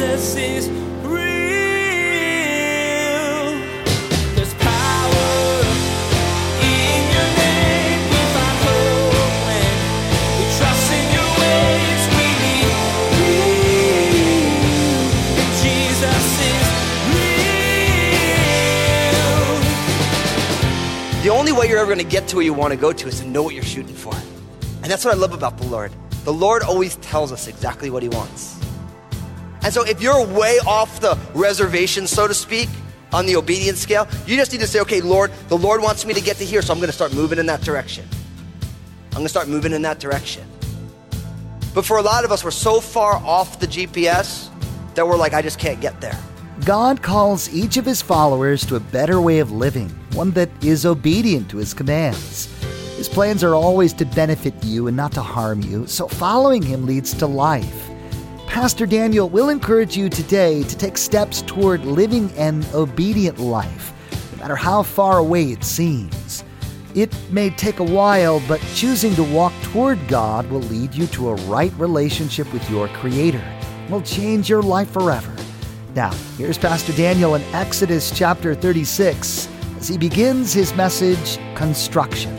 Jesus is real. There's power in your name. We find hope when we trust in your ways. We need real. Jesus is real. The only way you're ever going to get to where you want to go to is to know what you're shooting for. And that's what I love about the Lord. The Lord always tells us exactly what he wants. And so if you're way off the reservation, so to speak, on the obedience scale, you just need to say, okay, Lord, the Lord wants me to get to here, so I'm going to start moving in that direction. I'm going to start moving in that direction. But for a lot of us, we're so far off the GPS that we're like, I just can't get there. God calls each of his followers to a better way of living, one that is obedient to his commands. His plans are always to benefit you and not to harm you, so following him leads to life. Pastor Daniel will encourage you today to take steps toward living an obedient life, no matter how far away it seems. It may take a while, but choosing to walk toward God will lead you to a right relationship with your Creator. It will change your life forever. Now, here's Pastor Daniel in Exodus chapter 36 as he begins his message, Construction.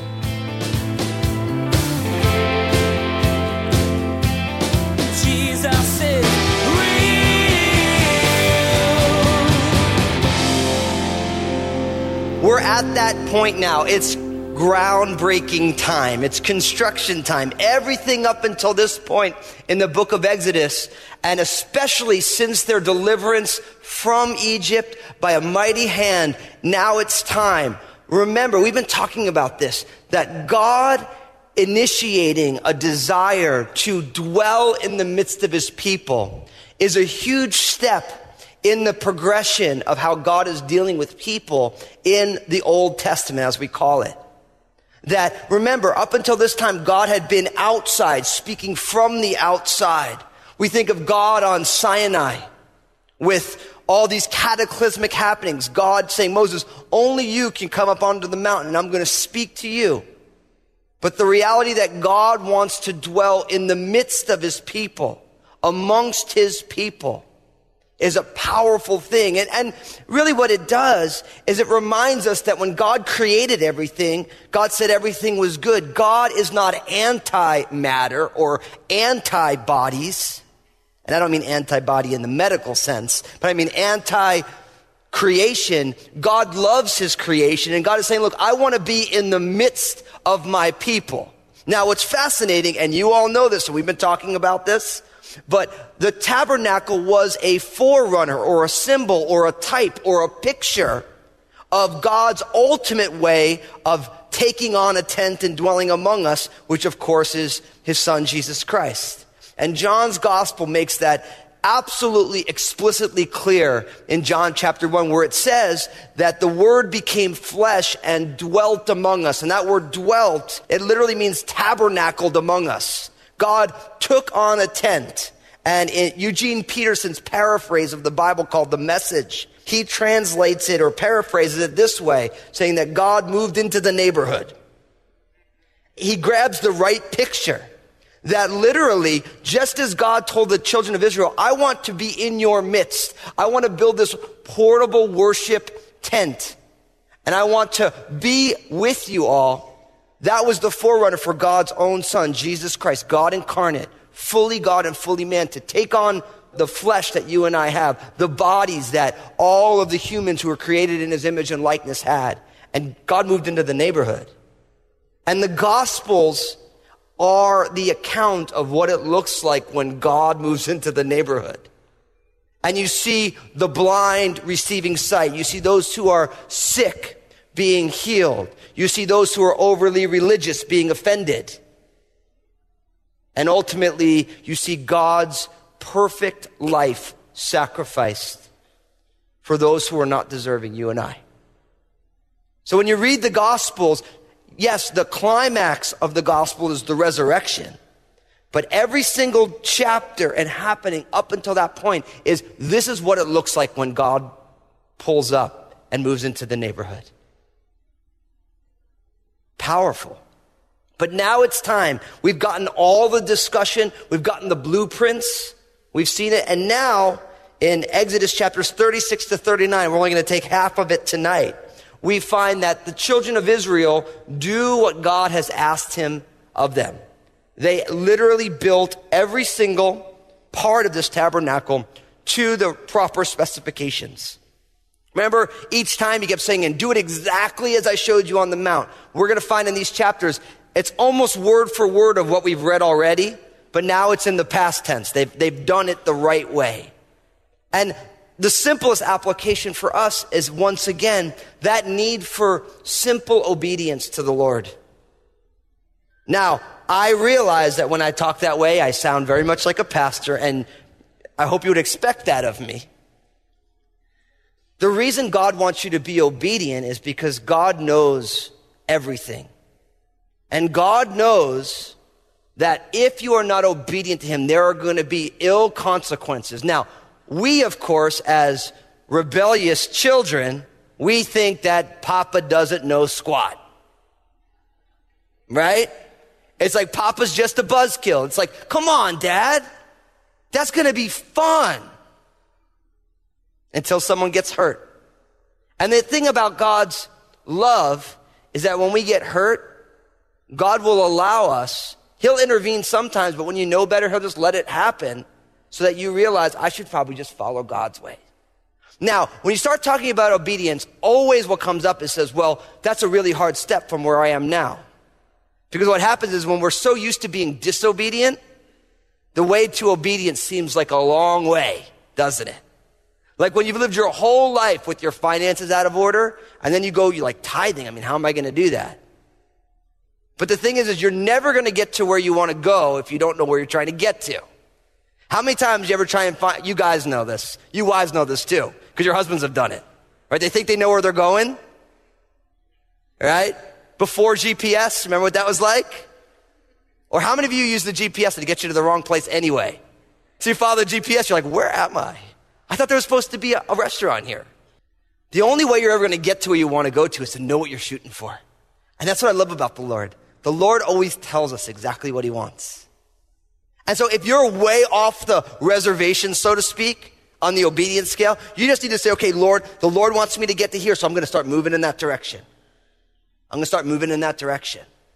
Jesus is real. We're at that point now. It's groundbreaking time. It's construction time. Everything up until this point in the book of Exodus, and especially since their deliverance from Egypt by a mighty hand, now it's time. Remember, we've been talking about this, that God initiating a desire to dwell in the midst of his people is a huge step in the progression of how God is dealing with people in the Old Testament, as we call it. That, remember, up until this time, God had been outside, speaking from the outside. We think of God on Sinai with all these cataclysmic happenings. God saying, Moses, only you can come up onto the mountain, and I'm going to speak to you. But the reality that God wants to dwell in the midst of his people, amongst his people, is a powerful thing. And really what it does is it reminds us that when God created everything, God said everything was good. God is not anti-matter or anti-bodies. And I don't mean anti-body in the medical sense, but I mean anti-creation. God loves his creation, and God is saying, look, I want to be in the midst of my people. Now, what's fascinating, and you all know this, and we've been talking about this, but the tabernacle was a forerunner or a symbol or a type or a picture of God's ultimate way of taking on a tent and dwelling among us, which of course is his son, Jesus Christ. And John's gospel makes that absolutely explicitly clear in John chapter 1, where it says that the word became flesh and dwelt among us. And that word dwelt, it literally means tabernacled among us. God took on a tent. And in Eugene Peterson's paraphrase of the Bible called The Message, he translates it or paraphrases it this way, saying that God moved into the neighborhood. He grabs the right picture. That literally, just as God told the children of Israel, I want to be in your midst. I want to build this portable worship tent. And I want to be with you all. That was the forerunner for God's own son, Jesus Christ, God incarnate, fully God and fully man, to take on the flesh that you and I have, the bodies that all of the humans who were created in his image and likeness had. And God moved into the neighborhood. And the Gospels are the account of what it looks like when God moves into the neighborhood. And you see the blind receiving sight. You see those who are sick being healed. You see those who are overly religious being offended. And ultimately, you see God's perfect life sacrificed for those who are not deserving, you and I. So when you read the Gospels, yes, the climax of the Gospel is the resurrection. But every single chapter and happening up until that point is, this is what it looks like when God pulls up and moves into the neighborhood. Powerful. But now it's time. We've gotten all the discussion. We've gotten the blueprints. We've seen it. And now in Exodus chapters 36 to 39, we're only going to take half of it tonight, we find that the children of Israel do what God has asked him of them. They literally built every single part of this tabernacle to the proper specifications. Remember, each time he kept saying, and do it exactly as I showed you on the mount. We're going to find in these chapters, it's almost word for word of what we've read already, but now it's in the past tense. They've done it the right way. And the simplest application for us is, once again, that need for simple obedience to the Lord. Now, I realize that when I talk that way, I sound very much like a pastor, and I hope you would expect that of me. The reason God wants you to be obedient is because God knows everything. And God knows that if you are not obedient to him, there are going to be ill consequences. Now, we, of course, as rebellious children, we think that Papa doesn't know squat. Right? It's like Papa's just a buzzkill. It's like, come on, Dad. That's going to be fun. Until someone gets hurt. And the thing about God's love is that when we get hurt, God will allow us. He'll intervene sometimes, but when you know better, he'll just let it happen so that you realize I should probably just follow God's way. Now, when you start talking about obedience, always what comes up is says, well, that's a really hard step from where I am now. Because what happens is when we're so used to being disobedient, the way to obedience seems like a long way, doesn't it? Like when you've lived your whole life with your finances out of order, and then you're like tithing. I mean, how am I going to do that? But the thing is you're never going to get to where you want to go if you don't know where you're trying to get to. How many times you ever try and find, you guys know this, you wives know this too, because your husbands have done it, right? They think they know where they're going, right? Before GPS, remember what that was like? Or how many of you use the GPS to get you to the wrong place anyway? So you follow the GPS, you're like, where am I? I thought there was supposed to be a restaurant here. The only way you're ever going to get to where you want to go to is to know what you're shooting for. And that's what I love about the Lord. The Lord always tells us exactly what he wants. And so if you're way off the reservation, so to speak, on the obedience scale, you just need to say, okay, Lord, the Lord wants me to get to here, so I'm going to start moving in that direction. I'm going to start moving in that direction.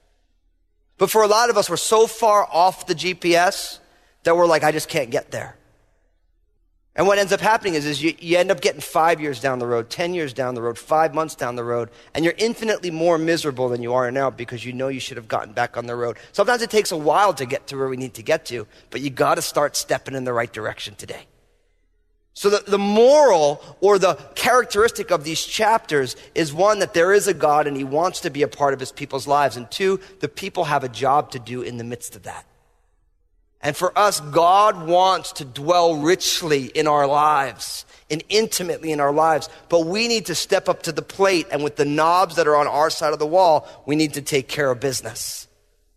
But for a lot of us, we're so far off the GPS that we're like, I just can't get there. And what ends up happening is you end up getting 5 years down the road, 10 years down the road, 5 months down the road, and you're infinitely more miserable than you are now because you know you should have gotten back on the road. Sometimes it takes a while to get to where we need to get to, but you got to start stepping in the right direction today. So the moral or the characteristic of these chapters is, one, that there is a God and he wants to be a part of his people's lives, and two, the people have a job to do in the midst of that. And for us, God wants to dwell richly in our lives and intimately in our lives. But we need to step up to the plate, and with the knobs that are on our side of the wall, we need to take care of business.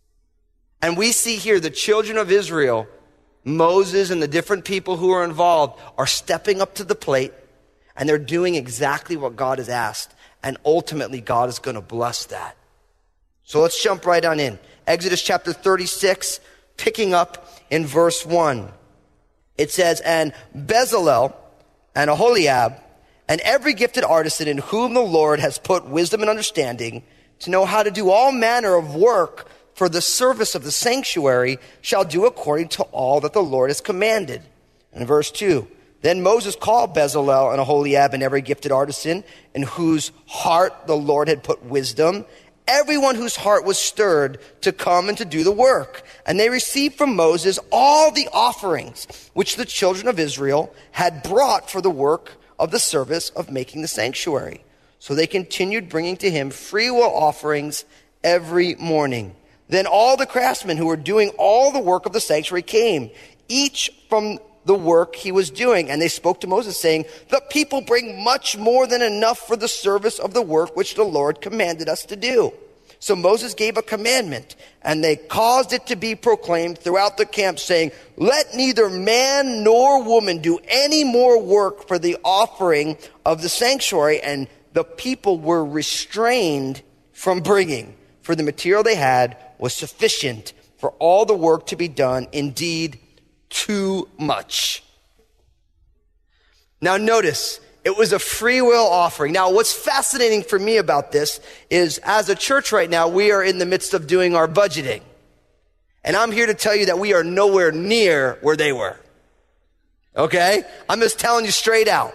And we see here the children of Israel, Moses and the different people who are involved, are stepping up to the plate, and they're doing exactly what God has asked. And ultimately, God is going to bless that. So let's jump right on in. Exodus chapter 36, picking up in verse 1. It says, and Bezalel and Aholiab and every gifted artisan in whom the Lord has put wisdom and understanding to know how to do all manner of work for the service of the sanctuary shall do according to all that the Lord has commanded. And in verse 2, then Moses called Bezalel and Aholiab and every gifted artisan in whose heart the Lord had put wisdom, everyone whose heart was stirred to come and to do the work. And they received from Moses all the offerings which the children of Israel had brought for the work of the service of making the sanctuary. So they continued bringing to him freewill offerings every morning. Then all the craftsmen who were doing all the work of the sanctuary came, each from the work he was doing. And they spoke to Moses, saying, the people bring much more than enough for the service of the work which the Lord commanded us to do. So Moses gave a commandment, and they caused it to be proclaimed throughout the camp, saying, let neither man nor woman do any more work for the offering of the sanctuary. And the people were restrained from bringing, for the material they had was sufficient for all the work to be done, indeed too much. Now notice, it was a free will offering. Now what's fascinating for me about this is as a church right now, we are in the midst of doing our budgeting. And I'm here to tell you that we are nowhere near where they were. Okay? I'm just telling you straight out.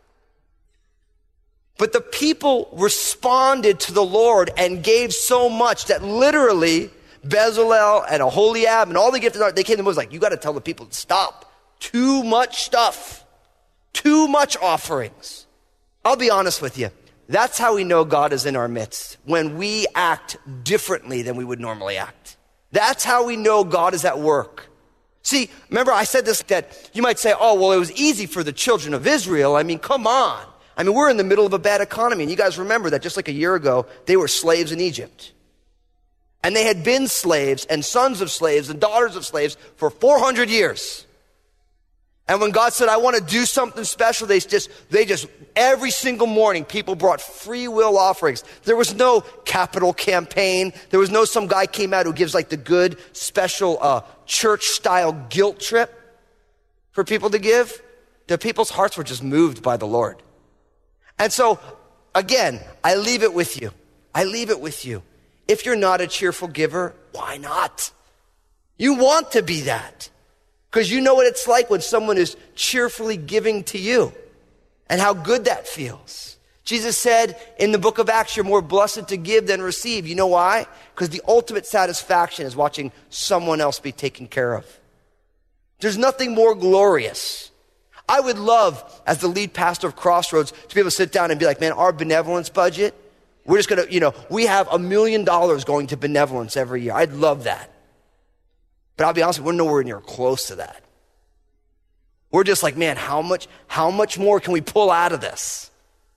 But the people responded to the Lord and gave so much that literally Bezalel and Aholiab and all the gifted, they came to Moses like, you got to tell the people to stop. Too much stuff. Too much offerings. I'll be honest with you. That's how we know God is in our midst. When we act differently than we would normally act. That's how we know God is at work. See, remember I said this, that you might say, oh, well, it was easy for the children of Israel. I mean, come on. I mean, we're in the middle of a bad economy. And you guys remember that just like a year ago, they were slaves in Egypt. And they had been slaves and sons of slaves and daughters of slaves for 400 years. And when God said, I want to do something special, they just, every single morning, people brought free will offerings. There was no capital campaign. There was no some guy came out who gives like the good special church style guilt trip for people to give. The people's hearts were just moved by the Lord. And so, again, I leave it with you. I leave it with you. If you're not a cheerful giver, why not? You want to be that. Because you know what it's like when someone is cheerfully giving to you and how good that feels. Jesus said in the book of Acts, you're more blessed to give than receive. You know why? Because the ultimate satisfaction is watching someone else be taken care of. There's nothing more glorious. I would love, as the lead pastor of Crossroads, to be able to sit down and be like, man, our benevolence budget, we're just going to, we have $1 million going to benevolence every year. I'd love that. But I'll be honest, we're nowhere near close to that. We're just like, man, how much more can we pull out of this?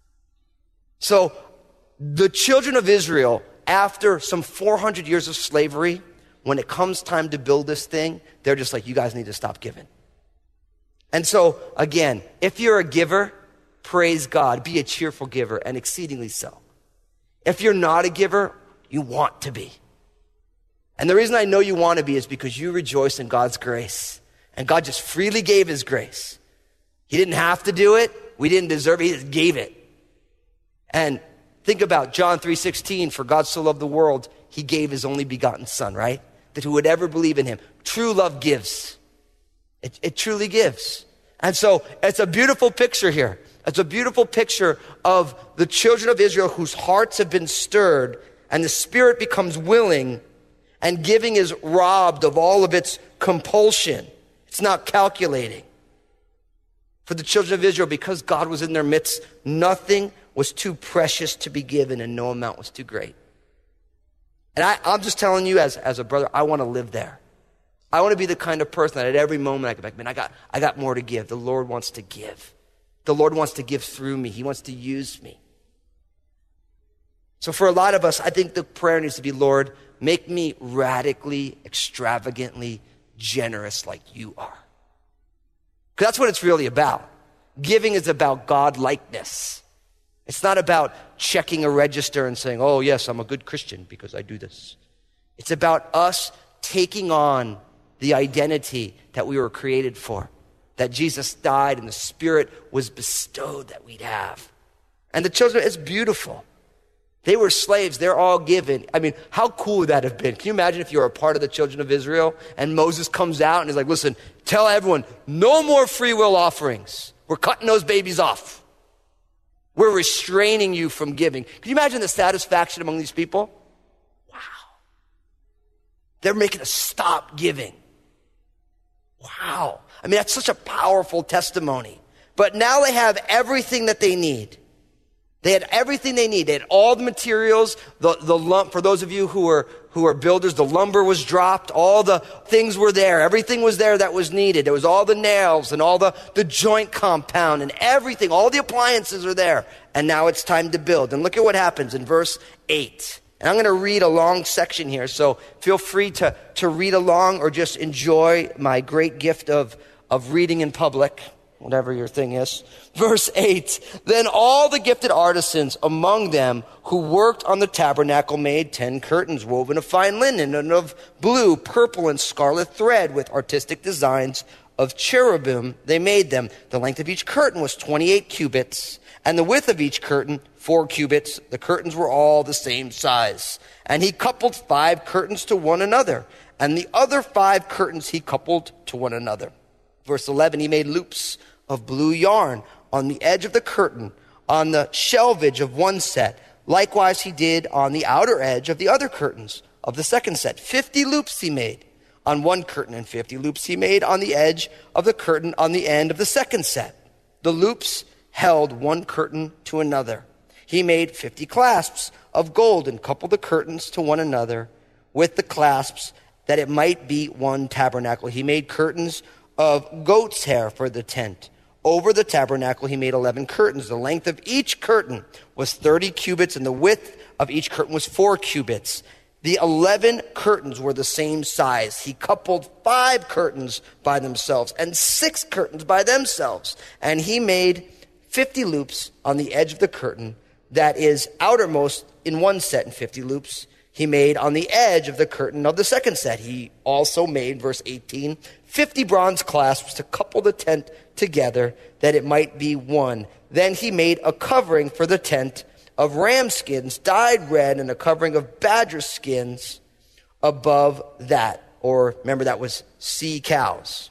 So the children of Israel, after some 400 years of slavery, when it comes time to build this thing, they're just like, you guys need to stop giving. And so, again, if you're a giver, praise God, be a cheerful giver, and exceedingly so. If you're not a giver, you want to be. And the reason I know you want to be is because you rejoice in God's grace. And God just freely gave his grace. He didn't have to do it. We didn't deserve it. He just gave it. And think about John 3:16, for God so loved the world, he gave his only begotten son, right? That who would ever believe in him. True love gives. It truly gives. And so it's a beautiful picture here. It's a beautiful picture of the children of Israel whose hearts have been stirred and the spirit becomes willing. And giving is robbed of all of its compulsion. It's not calculating. For the children of Israel, because God was in their midst, nothing was too precious to be given and no amount was too great. And I'm just telling you as a brother, I want to live there. I want to be the kind of person that at every moment I go back, man, I got more to give. The Lord wants to give. The Lord wants to give through me. He wants to use me. So for a lot of us, I think the prayer needs to be, Lord, make me radically, extravagantly generous like you are. Because that's what it's really about. Giving is about God-likeness. It's not about checking a register and saying, oh, yes, I'm a good Christian because I do this. It's about us taking on the identity that we were created for, that Jesus died and the Spirit was bestowed that we'd have. And the children, it's beautiful. They were slaves. They're all given. I mean, how cool would that have been? Can you imagine if you were a part of the children of Israel and Moses comes out and is like, listen, tell everyone, no more free will offerings. We're cutting those babies off. We're restraining you from giving. Can you imagine the satisfaction among these people? Wow. They're making us stop giving. Wow. I mean, that's such a powerful testimony. But now they have everything that they need. They had everything they need. They had all the materials, the lump, for those of you who are builders, the lumber was dropped, all the things were there. Everything was there that was needed. There was all the nails and all the joint compound and everything. All the appliances are there. And now it's time to build. And look at what happens in verse 8. And I'm going to read a long section here, so feel free to read along or just enjoy my great gift of reading in public. Whatever your thing is. Verse 8, then all the gifted artisans among them who worked on the tabernacle made 10 curtains woven of fine linen and of blue, purple, and scarlet thread with artistic designs Of cherubim they made them. The length of each curtain was 28 cubits, and the width of each curtain 4 cubits. The curtains were all the same size. And he coupled 5 curtains to one another, and the other 5 curtains he coupled to one another. Verse 11, he made loops of blue yarn on the edge of the curtain, on the shelvage of one set. Likewise he did on the outer edge of the other curtains of the second set. 50 loops he made on one curtain, and 50 loops he made on the edge of the curtain on the end of the second set. The loops held one curtain to another. He made 50 clasps of gold and coupled the curtains to one another with the clasps, that it might be one tabernacle. He made curtains of goat's hair for the tent. Over the tabernacle he made 11 curtains. The length of each curtain was 30 cubits, and the width of each curtain was 4 cubits. The 11 curtains were the same size. He coupled 5 curtains by themselves and 6 curtains by themselves. And he made 50 loops on the edge of the curtain that is outermost in one set, and 50 loops he made on the edge of the curtain of the second set. He also made, verse 18, 50 bronze clasps to couple the tent together, that it might be one. Then he made a covering for the tent of ram skins dyed red, and a covering of badger skins above that. Or remember, that was sea cows,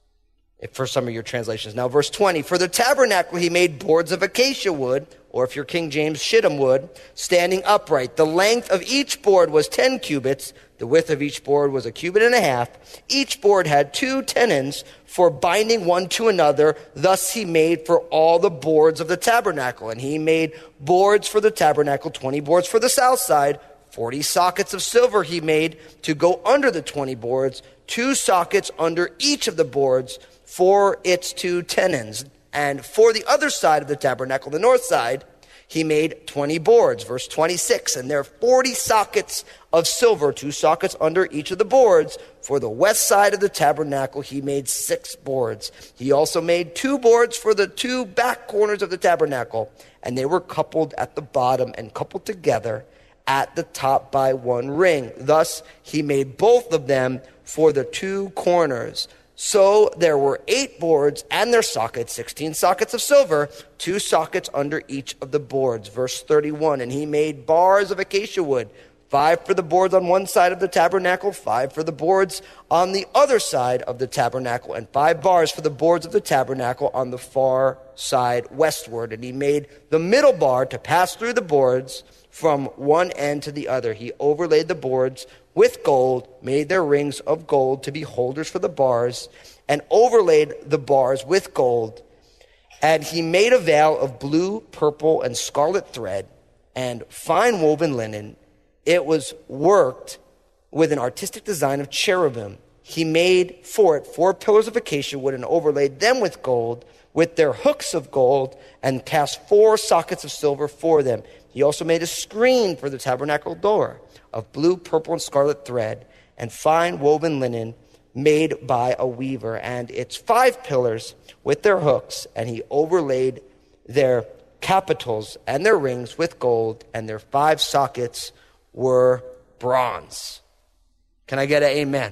for some of your translations. Now, verse 20, for the tabernacle he made boards of acacia wood, or if you're King James, shittim wood, standing upright. The length of each board was 10 cubits. The width of each board was 1.5 cubits. Each board had 2 tenons for binding one to another. Thus he made for all the boards of the tabernacle. And he made boards for the tabernacle, 20 boards for the south side. 40 sockets of silver he made to go under the 20 boards, 2 sockets under each of the boards for its 2 tenons. And for the other side of the tabernacle, the north side, he made 20 boards. Verse 26, and there are 40 sockets of silver, 2 sockets under each of the boards. For the west side of the tabernacle, he made 6 boards. He also made 2 boards for the 2 back corners of the tabernacle, and they were coupled at the bottom and coupled together at the top by 1 ring. Thus he made both of them for the 2 corners. So there were 8 boards and their sockets, 16 sockets of silver, 2 sockets under each of the boards. Verse 31, and he made bars of acacia wood, 5 for the boards on one side of the tabernacle, 5 for the boards on the other side of the tabernacle, and 5 bars for the boards of the tabernacle on the far side westward. And he made the middle bar to pass through the boards from one end to the other. He overlaid the boards with gold, made their rings of gold to be holders for the bars, and overlaid the bars with gold. And he made a veil of blue, purple, and scarlet thread, and fine woven linen. It was worked with an artistic design of cherubim. He made for it 4 pillars of acacia wood, and overlaid them with gold, with their hooks of gold, and cast 4 sockets of silver for them. He also made a screen for the tabernacle door of blue, purple, and scarlet thread, and fine woven linen made by a weaver, and its 5 pillars with their hooks. And he overlaid their capitals and their rings with gold, and their 5 sockets were bronze. Can I get an amen?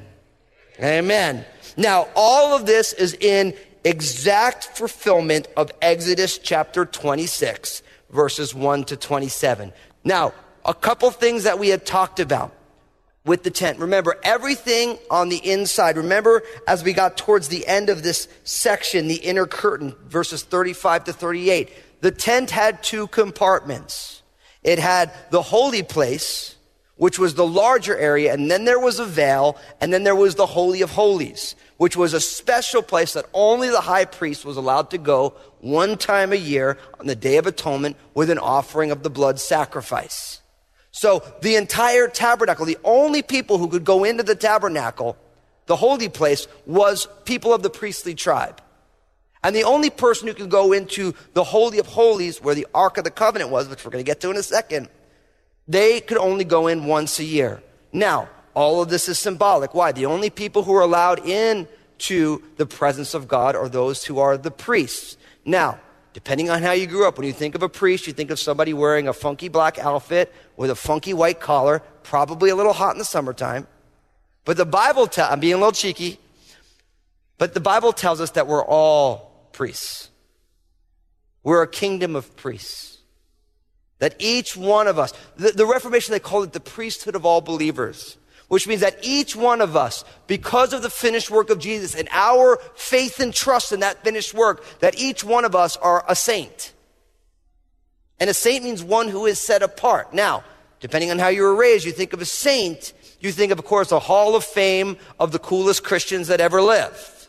Amen. Now, all of this is in exact fulfillment of Exodus chapter 26, verses 1 to 27. Now, a couple things that we had talked about with the tent. Remember, everything on the inside. Remember, as we got towards the end of this section, the inner curtain, verses 35 to 38, the tent had 2 compartments. It had the holy place, which was the larger area, and then there was a veil, and then there was the Holy of Holies, which was a special place that only the high priest was allowed to go one time a year on the Day of Atonement with an offering of the blood sacrifice. So the entire tabernacle, the only people who could go into the tabernacle, the holy place, was people of the priestly tribe. And the only person who could go into the Holy of Holies, where the Ark of the Covenant was, which we're going to get to in a second, they could only go in once a year. Now, all of this is symbolic. Why? The only people who are allowed into the presence of God are those who are the priests. Now, depending on how you grew up, when you think of a priest, you think of somebody wearing a funky black outfit with a funky white collar, probably a little hot in the summertime. But the Bible I'm being a little cheeky. But the Bible tells us that we're all priests. We're a kingdom of priests. That each one of us, the Reformation, they called it the priesthood of all believers, which means that each one of us, because of the finished work of Jesus and our faith and trust in that finished work, that each one of us are a saint. And a saint means one who is set apart. Now, depending on how you were raised, you think of a saint, you think of course, a hall of fame of the coolest Christians that ever lived.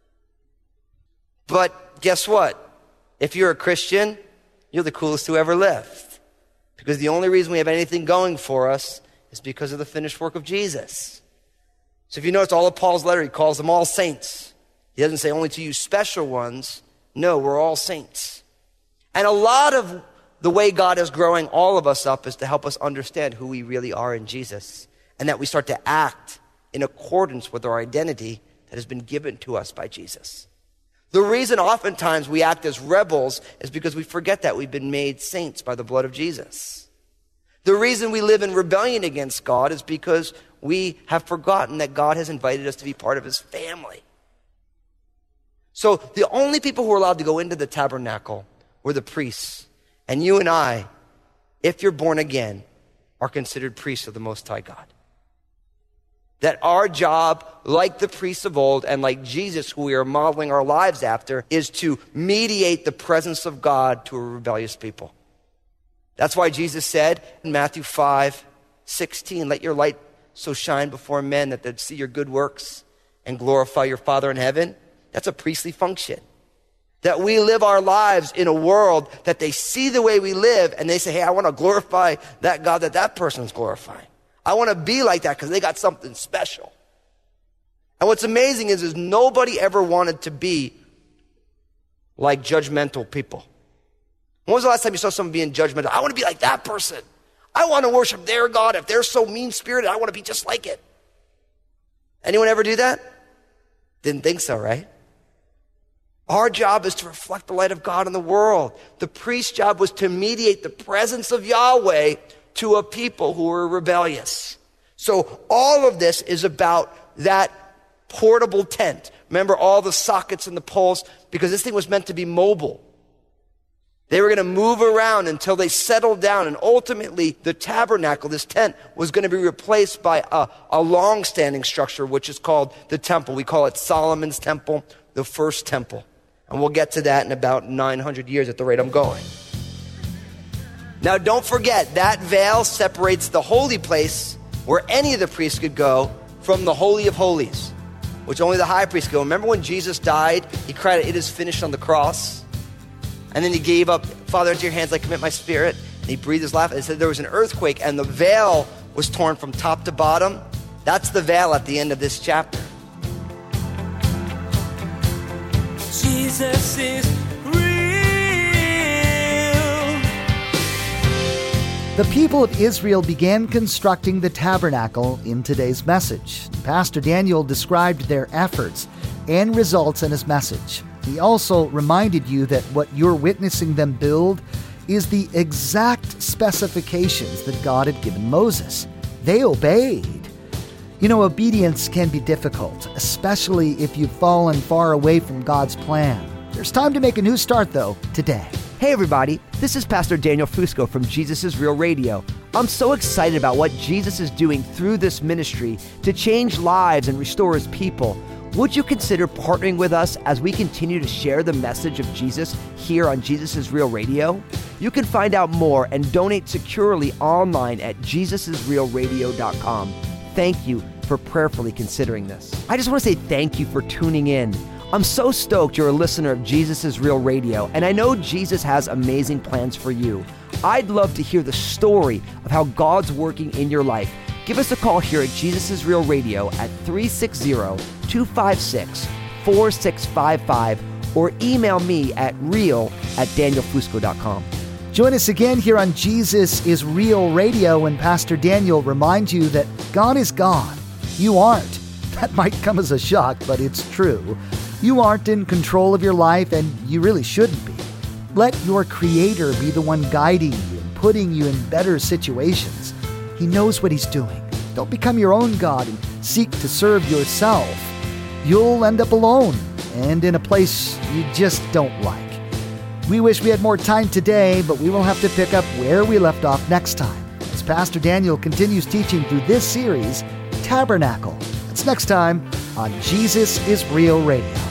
But guess what? If you're a Christian, you're the coolest who ever lived. Because the only reason we have anything going for us is because of the finished work of Jesus. So if you notice all of Paul's letter, he calls them all saints. He doesn't say only to you special ones. No, we're all saints. And a lot of the way God is growing all of us up is to help us understand who we really are in Jesus, and that we start to act in accordance with our identity that has been given to us by Jesus. The reason oftentimes we act as rebels is because we forget that we've been made saints by the blood of Jesus. The reason we live in rebellion against God is because we have forgotten that God has invited us to be part of his family. So the only people who were allowed to go into the tabernacle were the priests. And you and I, if you're born again, are considered priests of the Most High God. That our job, like the priests of old and like Jesus, who we are modeling our lives after, is to mediate the presence of God to a rebellious people. That's why Jesus said in Matthew 5:16, let your light so shine before men that they'd see your good works and glorify your Father in heaven. That's a priestly function. That we live our lives in a world that they see the way we live and they say, hey, I want to glorify that God that person's glorifying. I want to be like that because they got something special. And what's amazing is nobody ever wanted to be like judgmental people. When was the last time you saw someone being judgmental? I want to be like that person. I want to worship their God. If they're so mean-spirited, I want to be just like it. Anyone ever do that? Didn't think so, right? Our job is to reflect the light of God in the world. The priest's job was to mediate the presence of Yahweh to a people who were rebellious. So all of this is about that portable tent. Remember all the sockets and the poles? Because this thing was meant to be mobile. They were going to move around until they settled down. And ultimately, the tabernacle, this tent, was going to be replaced by a long-standing structure, which is called the temple. We call it Solomon's temple, the first temple. And we'll get to that in about 900 years at the rate I'm going. Now, don't forget, that veil separates the holy place, where any of the priests could go, from the Holy of Holies, which only the high priest could go. Remember when Jesus died, he cried, it is finished on the cross? And then he gave up, Father, into your hands I commit my spirit. And he breathed his life. And it said there was an earthquake, and the veil was torn from top to bottom. That's the veil at the end of this chapter. Jesus is real. The people of Israel began constructing the tabernacle in today's message. Pastor Daniel described their efforts and results in his message. He also reminded you that what you're witnessing them build is the exact specifications that God had given Moses. They obeyed. You know, obedience can be difficult, especially if you've fallen far away from God's plan. There's time to make a new start, though, today. Hey everybody, this is Pastor Daniel Fusco from Jesus is Real Radio. I'm so excited about what Jesus is doing through this ministry to change lives and restore his people. Would you consider partnering with us as we continue to share the message of Jesus here on Jesus is Real Radio? You can find out more and donate securely online at jesusisrealradio.com. Thank you for prayerfully considering this. I just want to say thank you for tuning in. I'm so stoked you're a listener of Jesus is Real Radio, and I know Jesus has amazing plans for you. I'd love to hear the story of how God's working in your life. Give us a call here at Jesus is Real Radio at 360-256-4655 or email me at real@danielfusco.com. Join us again here on Jesus is Real Radio when Pastor Daniel reminds you that God is God. You aren't. That might come as a shock, but it's true. You aren't in control of your life, and you really shouldn't be. Let your Creator be the one guiding you and putting you in better situations. He knows what he's doing. Don't become your own God and seek to serve yourself. you'll end up alone and in a place you just don't like. We wish we had more time today, but we will have to pick up where we left off next time as Pastor Daniel continues teaching through this series, Tabernacle. That's next time on Jesus is Real Radio.